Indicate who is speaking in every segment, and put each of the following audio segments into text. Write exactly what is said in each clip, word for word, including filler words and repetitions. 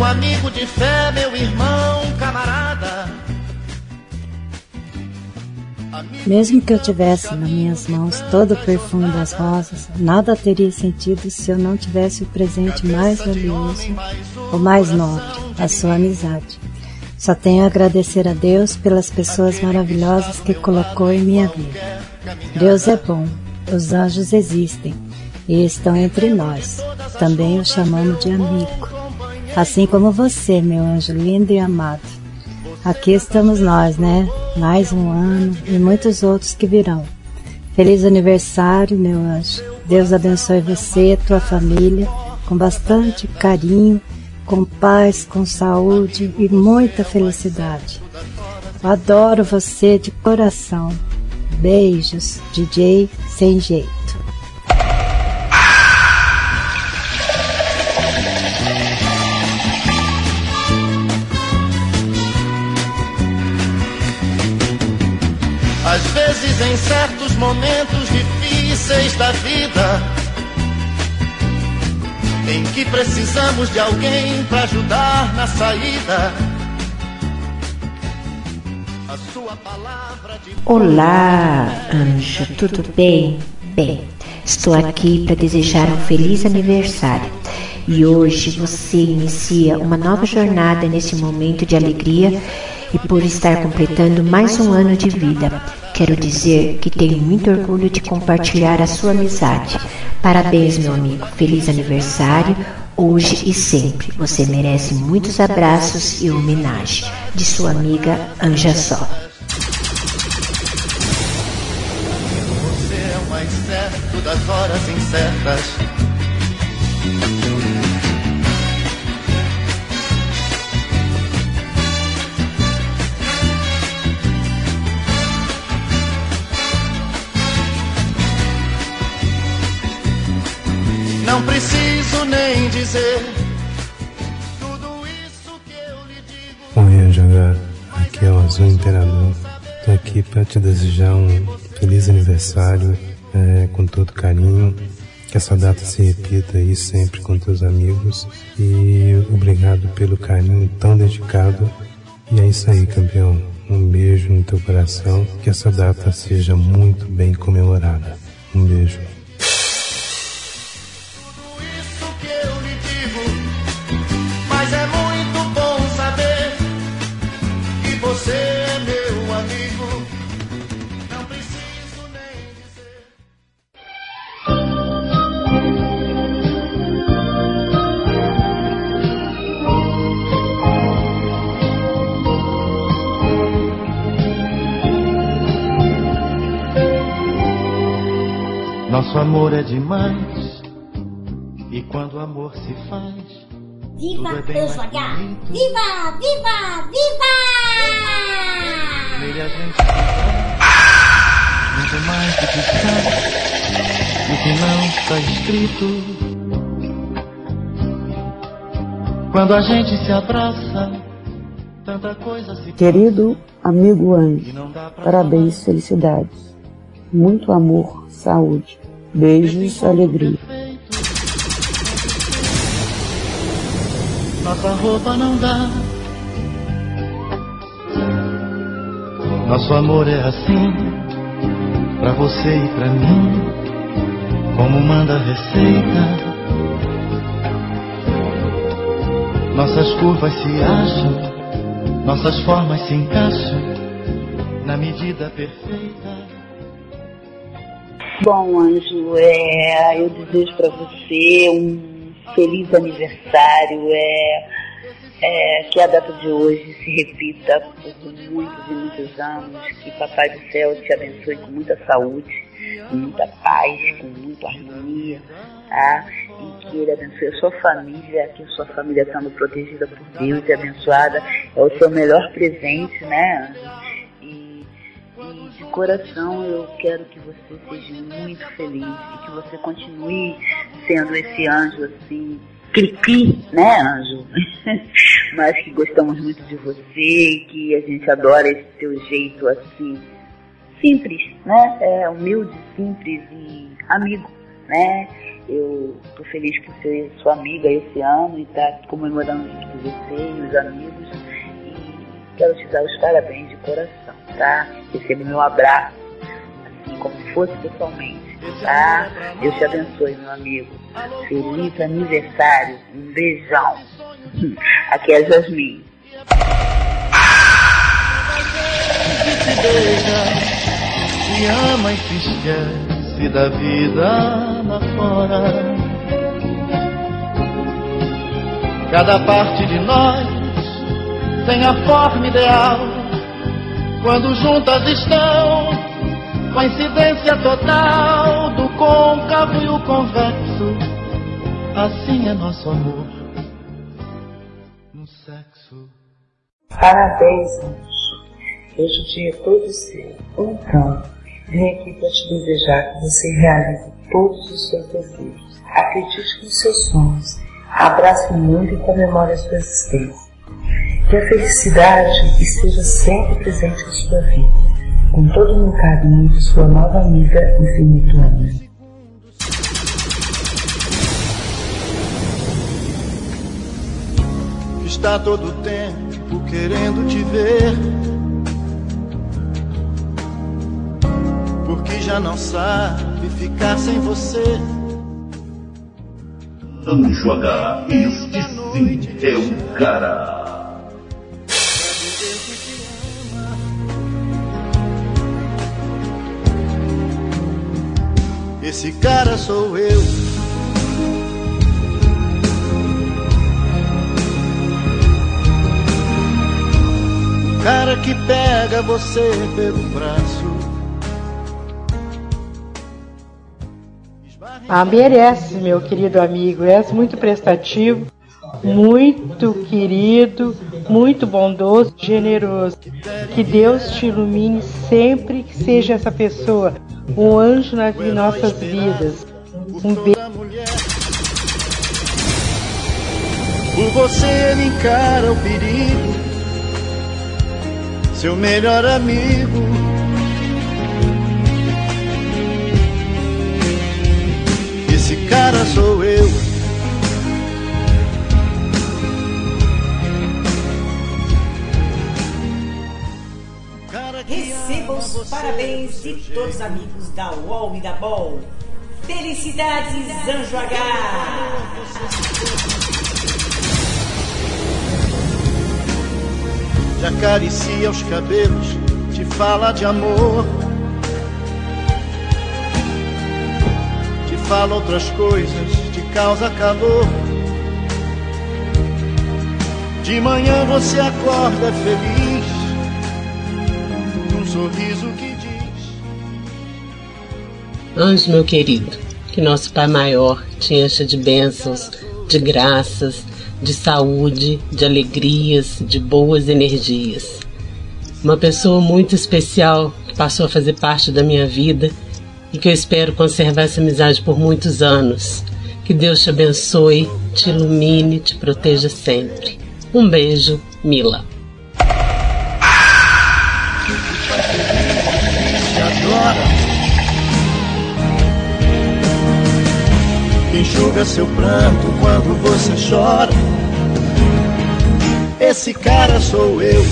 Speaker 1: meu amigo de fé, meu irmão, camarada.
Speaker 2: Mesmo que eu tivesse nas minhas mãos todo o perfume das rosas, nada teria sentido se eu não tivesse o presente mais valioso, o mais nobre, a sua amizade. Só tenho a agradecer a Deus pelas pessoas maravilhosas que colocou em minha vida. Deus é bom, os anjos existem e estão entre nós. Também o chamamos de amigo. Assim como você, meu anjo lindo e amado. Aqui estamos nós, né? Mais um ano e muitos outros que virão. Feliz aniversário, meu anjo. Deus abençoe você e tua família com bastante carinho, com paz, com saúde e muita felicidade. Eu adoro você de coração. Beijos, D J Sem Jeito.
Speaker 1: Às vezes em certos momentos difíceis da vida, em que precisamos de alguém para ajudar na saída, a sua palavra de...
Speaker 3: Olá, anjo, tudo bem? Bem, estou aqui para desejar um feliz aniversário. E hoje você inicia uma nova jornada nesse momento de alegria e por estar completando mais um ano de vida. Quero dizer que tenho muito orgulho de compartilhar a sua amizade. Parabéns, meu amigo. Feliz aniversário, hoje e sempre. Você merece muitos abraços e homenagem. De sua amiga Anja Sol.
Speaker 1: Você é o mais certo das horas incertas. Não preciso nem dizer tudo isso que eu lhe digo.
Speaker 4: Oi, Anjangá, aqui é o Azul Imperador. Tô aqui para te desejar um feliz aniversário, é, com todo carinho. Que essa data se repita aí sempre com teus amigos. E obrigado pelo carinho tão dedicado. E é isso aí, campeão. Um beijo no teu coração. Que essa data seja muito bem comemorada. Um beijo.
Speaker 1: Você é meu amigo, não preciso nem dizer. Nosso amor é demais, e quando o amor se faz,
Speaker 5: viva Anjo H! Viva, viva, viva!
Speaker 1: Nele a gente muito mais do que está, do que não está escrito. Quando a gente se abraça, tanta coisa se...
Speaker 6: Querido amigo Anjo, parabéns, felicidades, muito amor, saúde, beijos, alegria.
Speaker 1: Nossa roupa não dá, nosso amor é assim, pra você e pra mim, como manda a receita. Nossas curvas se acham, nossas formas se encaixam na medida perfeita.
Speaker 6: Bom, Anjo, é, eu desejo pra você um feliz aniversário, é, é, que a data de hoje se repita por muitos e muitos anos, que Papai do Céu te abençoe com muita saúde, com muita paz, com muita harmonia, tá? E que Ele abençoe a sua família, que a sua família sendo protegida por Deus e abençoada, é o seu melhor presente, né? E, e de coração eu quero que você seja muito feliz e que você continue sendo esse anjo assim, cri-cri, né, anjo? Mas que gostamos muito de você e que a gente adora esse teu jeito assim, simples, né? É humilde, simples e amigo, né? Eu estou feliz por ser sua amiga esse ano e estar tá comemorando junto com você e os amigos. E quero te dar os parabéns de coração, tá? Receba meu abraço, assim como se fosse pessoalmente, tá? Deus te abençoe, meu amigo. Feliz aniversário. Um beijão. Aqui é a Jasmine.
Speaker 1: Se ama e se esquece da vida lá fora. Cada parte de nós tem a forma ideal. Quando juntas estão, coincidência total do côncavo e o convexo. Assim é nosso amor no sexo.
Speaker 7: Parabéns, anjo. Hoje o dia é todo seu. Então, vim aqui para te desejar que você realize todos os seus desejos. Acredite nos seus sonhos. Abrace o mundo e comemore a sua existência. Que a felicidade esteja sempre presente em sua vida. Com todo o meu carinho de sua nova amiga Infinito Ana.
Speaker 1: Está todo o tempo querendo te ver, porque já não sabe ficar sem você.
Speaker 8: Anjo H, este sim é um cara.
Speaker 1: Esse cara sou eu. O cara que pega você pelo braço.
Speaker 9: Ah, merece, meu querido amigo. És muito prestativo, muito querido, muito bondoso, generoso. Que Deus te ilumine sempre, que seja essa pessoa um anjo nas nossas vidas. Um beijo.
Speaker 1: Por você ele encara o perigo, seu melhor amigo. Esse cara sou eu.
Speaker 10: Receba os parabéns de todos os amigos da U O L e da B O L. Felicidades, Anjo H!
Speaker 1: Te acaricia os cabelos, te fala de amor, te fala outras coisas, te causa calor. De manhã você acorda feliz, um sorriso que diz:
Speaker 11: Anjo, meu querido, que nosso Pai Maior te encha de bênçãos, de graças, de saúde, de alegrias, de boas energias. Uma pessoa muito especial que passou a fazer parte da minha vida e que eu espero conservar essa amizade por muitos anos. Que Deus te abençoe, te ilumine, te proteja sempre. Um beijo, Mila.
Speaker 1: Enxuga seu pranto quando você chora. Esse cara sou eu.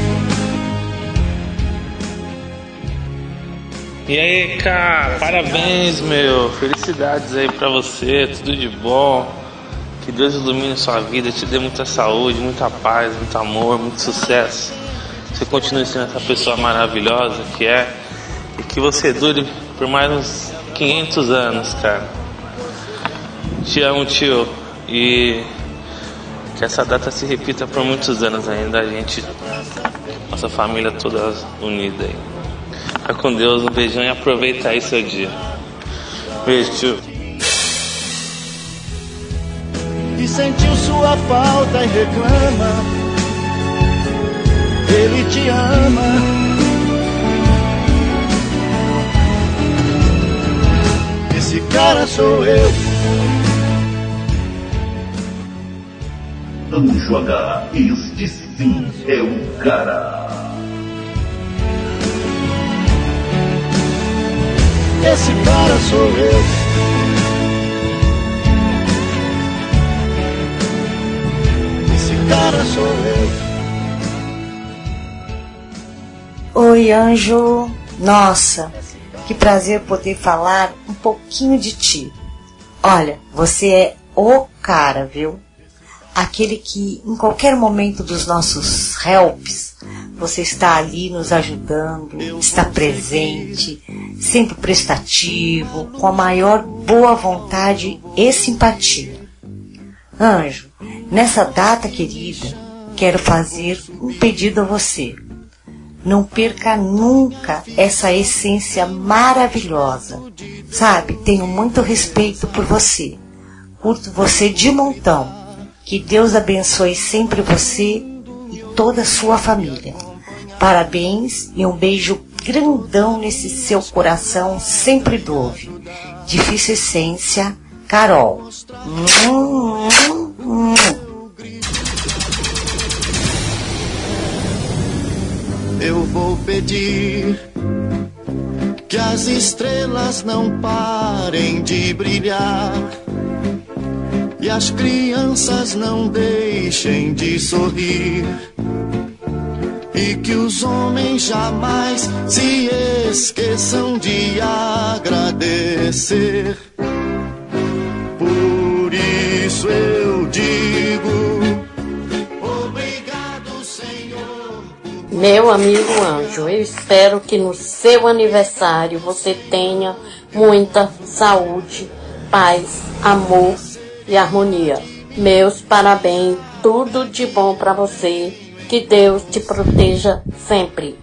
Speaker 12: E aí, cara, parabéns, meu. Felicidades aí pra você, tudo de bom. Que Deus ilumine sua vida, te dê muita saúde, muita paz, muito amor, muito sucesso. Você continue sendo essa pessoa maravilhosa que é. E que você dure por mais uns quinhentos anos, cara. Te amo, tio. E que essa data se repita por muitos anos ainda. A gente, nossa família toda unida aí. Fica com Deus, um beijão e aproveita aí seu dia. Beijo, tio.
Speaker 1: E sentiu sua falta e reclama. Ele te ama. Esse cara sou eu.
Speaker 8: Anjo H, este sim é o cara.
Speaker 1: Esse cara sou eu. cara sou eu.
Speaker 13: Oi, anjo. Nossa, que prazer poder falar um pouquinho de ti. Olha, você é o cara, viu? Aquele que em qualquer momento dos nossos helps, você está ali nos ajudando, está presente, sempre prestativo, com a maior boa vontade e simpatia. Anjo, nessa data querida, quero fazer um pedido a você. Não perca nunca essa essência maravilhosa. Sabe, tenho muito respeito por você. Curto você de montão. Que Deus abençoe sempre você e toda a sua família. Parabéns e um beijo grandão nesse seu coração sempre doce. Difícil Essência, Carol. Hum, hum, hum.
Speaker 1: Eu vou pedir que as estrelas não parem de brilhar e as crianças não deixem de sorrir e que os homens jamais se esqueçam de agradecer. Por isso eu digo obrigado, Senhor.
Speaker 14: Meu amigo anjo, eu espero que no seu aniversário você tenha muita saúde, paz, amor e harmonia. Meus parabéns, tudo de bom para você, que Deus te proteja sempre.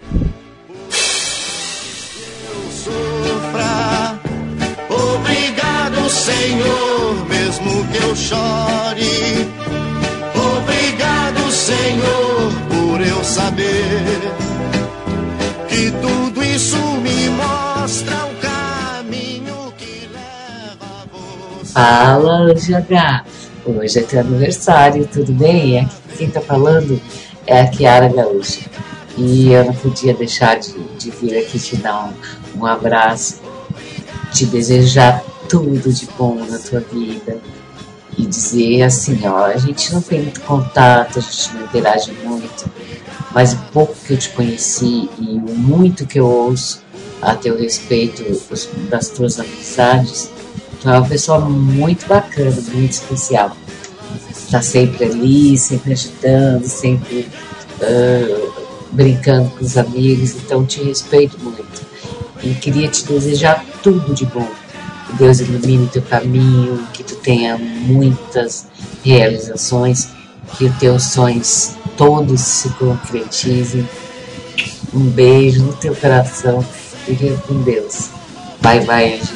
Speaker 1: Sofra, obrigado, Senhor, mesmo que eu chore. Obrigado, Senhor, por eu saber que tudo isso me mostra o caminho que leva a você.
Speaker 15: Fala, Anjo H. Hoje é teu aniversário, tudo bem? Aqui, quem tá falando é a Kiara Gaúcha. E eu não podia deixar de, de vir aqui te dar um, um abraço, te desejar tudo de bom na tua vida e dizer assim, ó, a gente não tem muito contato, a gente não interage muito, mas o pouco que eu te conheci e o muito que eu ouço a teu respeito das tuas amizades, tu é uma pessoa muito bacana, muito especial. Tá sempre ali, sempre ajudando, sempre uh, brincando com os amigos, então te respeito muito. E queria te desejar tudo de bom. Que Deus ilumine teu caminho, que tu tenha muitas realizações, que os teus sonhos todos se concretizem. Um beijo no teu coração e fica com Deus. Bye, bye, Anjo.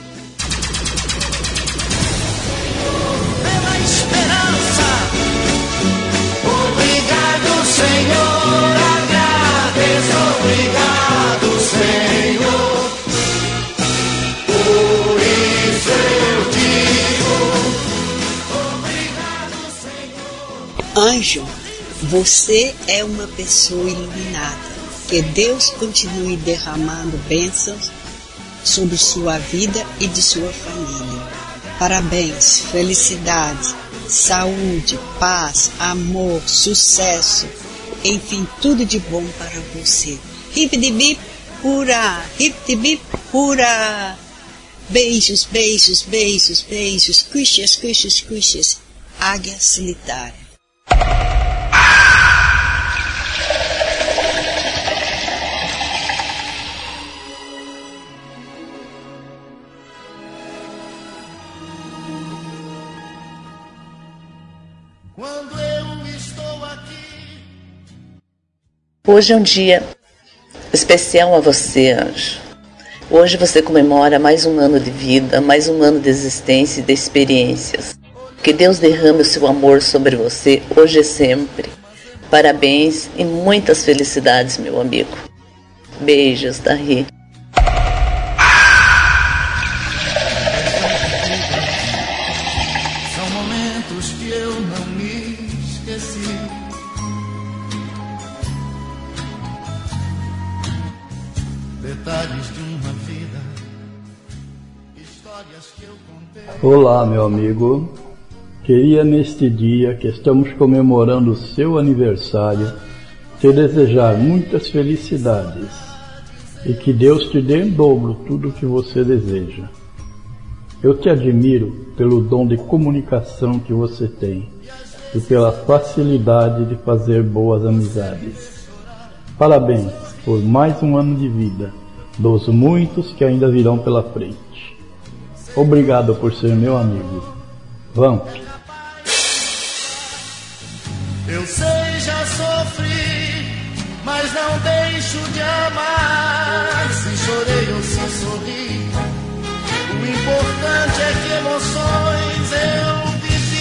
Speaker 16: Anjo, você é uma pessoa iluminada. Que Deus continue derramando bênçãos sobre sua vida e de sua família. Parabéns, felicidade, saúde, paz, amor, sucesso, enfim, tudo de bom para você. Hip-de-bip, hurra! Hip-de-bip, hurra! Beijos, beijos, beijos, beijos, cuxas, cuxas, cuxas. Águia solitária.
Speaker 17: Hoje é um dia especial a você, anjo. Hoje você comemora mais um ano de vida, mais um ano de existência e de experiências. Que Deus derrame o seu amor sobre você, hoje e sempre. Parabéns e muitas felicidades, meu amigo. Beijos, Dahi.
Speaker 1: São momentos que eu não me esqueci. Detalhes de uma vida, histórias que eu contei.
Speaker 18: Olá, meu amigo. queria neste dia que estamos comemorando o seu aniversário te desejar muitas felicidades e que Deus te dê em dobro tudo o que você deseja. Eu te admiro pelo dom de comunicação que você tem e pela facilidade de fazer boas amizades. Parabéns por mais um ano de vida, dos muitos que ainda virão pela frente. Obrigado por ser meu amigo. Vamp.
Speaker 1: Eu sei, já sofri, mas não deixo de amar. Se chorei ou se sorri, o importante é que emoções eu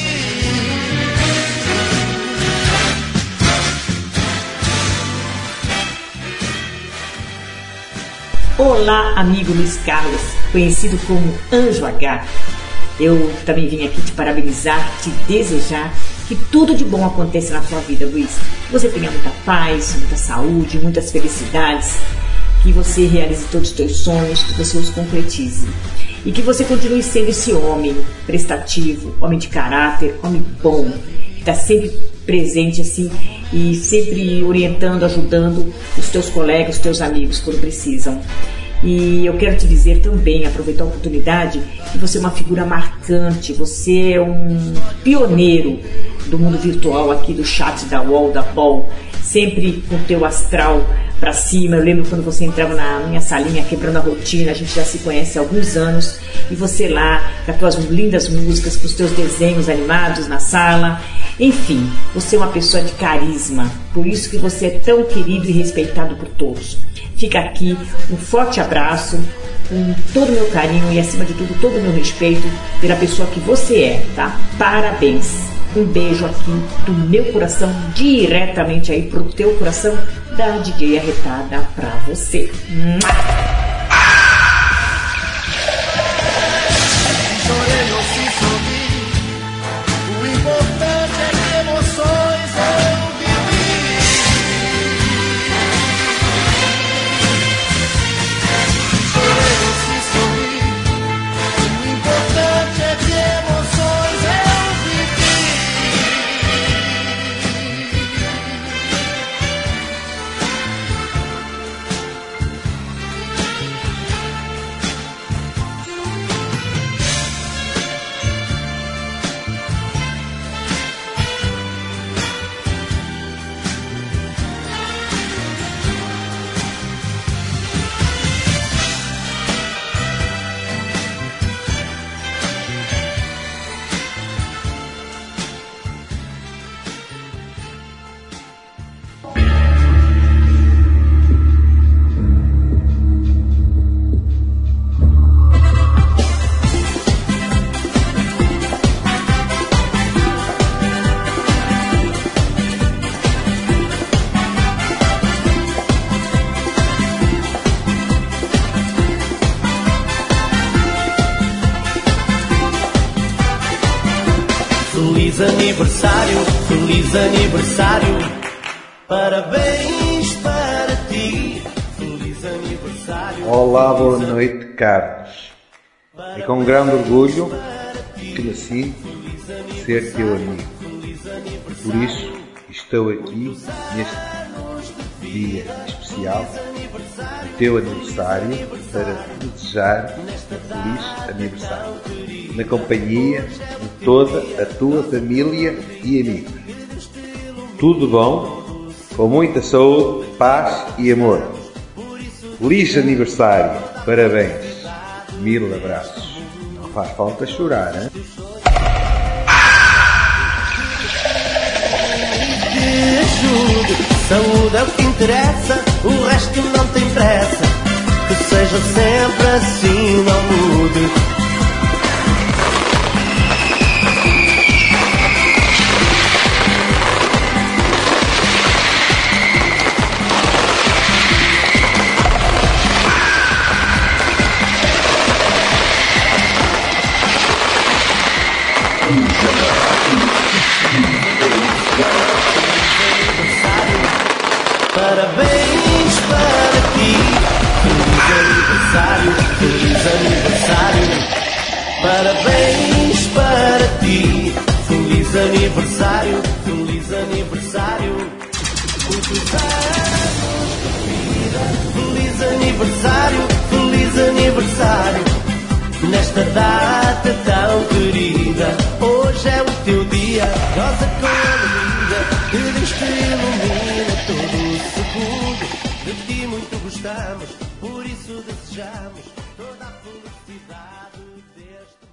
Speaker 10: Olá, amigo Luiz Carlos, conhecido como Anjo H. Eu também vim aqui te parabenizar, te desejar que tudo de bom aconteça na sua vida, Luiz. Que você tenha muita paz, muita saúde, muitas felicidades, que você realize todos os teus sonhos, que você os concretize. E que você continue sendo esse homem prestativo, homem de caráter, homem bom, que está sempre presente assim e sempre orientando, ajudando os teus colegas, os teus amigos quando precisam. E eu quero te dizer também, aproveitar a oportunidade, que você é uma figura marcante, você é um pioneiro do mundo virtual aqui, do chat, da U O L, da B O L, sempre com o teu astral pra cima. Eu lembro quando você entrava na minha salinha quebrando a rotina, a gente já se conhece há alguns anos, e você lá com as tuas lindas músicas, com os teus desenhos animados na sala. Enfim, você é uma pessoa de carisma, por isso que você é tão querido e respeitado por todos. Fica aqui um forte abraço, com todo o meu carinho e acima de tudo todo o meu respeito pela pessoa que você é, tá? Parabéns! Um beijo aqui do meu coração, diretamente aí pro teu coração, da D J Arretada pra você.
Speaker 1: Feliz aniversário, feliz aniversário, parabéns para ti, feliz aniversário.
Speaker 19: Olá, boa noite, Carlos. É com grande orgulho que nasci ser teu amigo. Por isso estou aqui neste dia especial do teu aniversário para te desejar um feliz aniversário, na companhia de toda a tua família e amigos. Tudo bom, com muita saúde, paz e amor. Feliz aniversário, parabéns, mil abraços. Não faz falta chorar, hein?
Speaker 1: Saúde é o que interessa, o resto não tem pressa. Que seja sempre assim, não mude. Parabéns para ti, feliz aniversário, feliz aniversário. Parabéns para ti, Feliz aniversário, feliz aniversário. Muitos anos de vida. Feliz aniversário, feliz aniversário. Nesta data tão querida, hoje é o teu dia, goza com alegria, que Deus te ilumina todo segundo. De ti muito gostamos, por isso desejamos toda a felicidade deste